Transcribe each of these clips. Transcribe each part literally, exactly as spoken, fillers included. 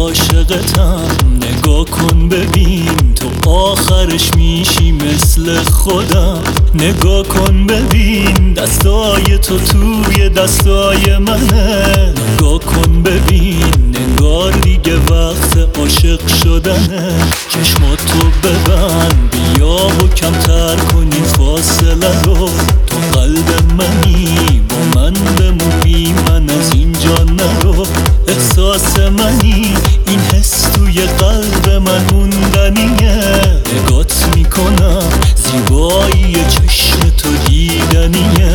عاشقتم. نگاه کن ببین تو آخرش میشی مثل خودم. نگاه کن ببین دستای تو توی دستای منه. نگاه کن ببین نگار دیگه وقت عاشق شدنه. چشماتو ببند بیا و کمتر کنی فاصله رو. تو قلب منی با من بمون بی من از اینجا نرو. احساس منی این حس توی قلب من موندنیه. نگات میکنم زیبایی چشم تو دیدنیه.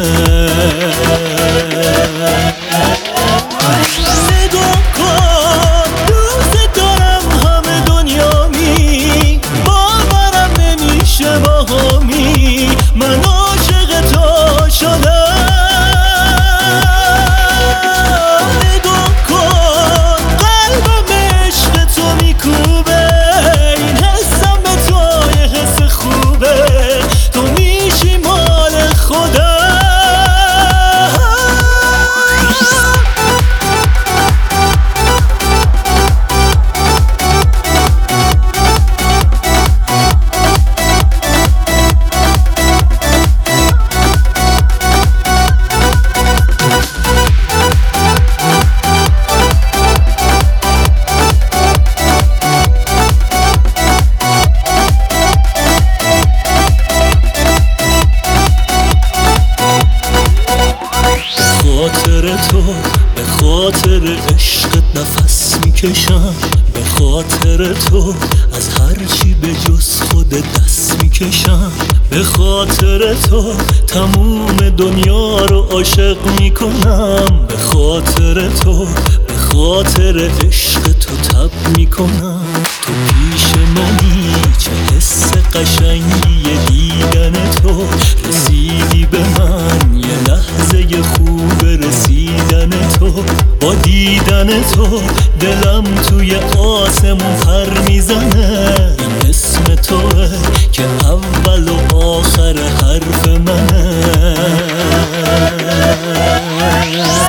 نگاه کن دوست دارم همه دنیا می باورم نمیشه باهمی. من عاشق تو شدم. تو به خاطر عشقت نفس میکشم. به خاطر تو از هر چی به جز خود دست میکشم. به خاطر تو تموم دنیا رو عاشق میکنم. به خاطر تو به خاطر عشق تو تب میکنم. تو پیش منی چه حس قشنگی دیدن تو. رسیدی به من یه لحظه خوب رسیدن تو. با دیدن تو دلم توی آسمون پر میزنه. این اسم توه که اول و آخر حرف منه.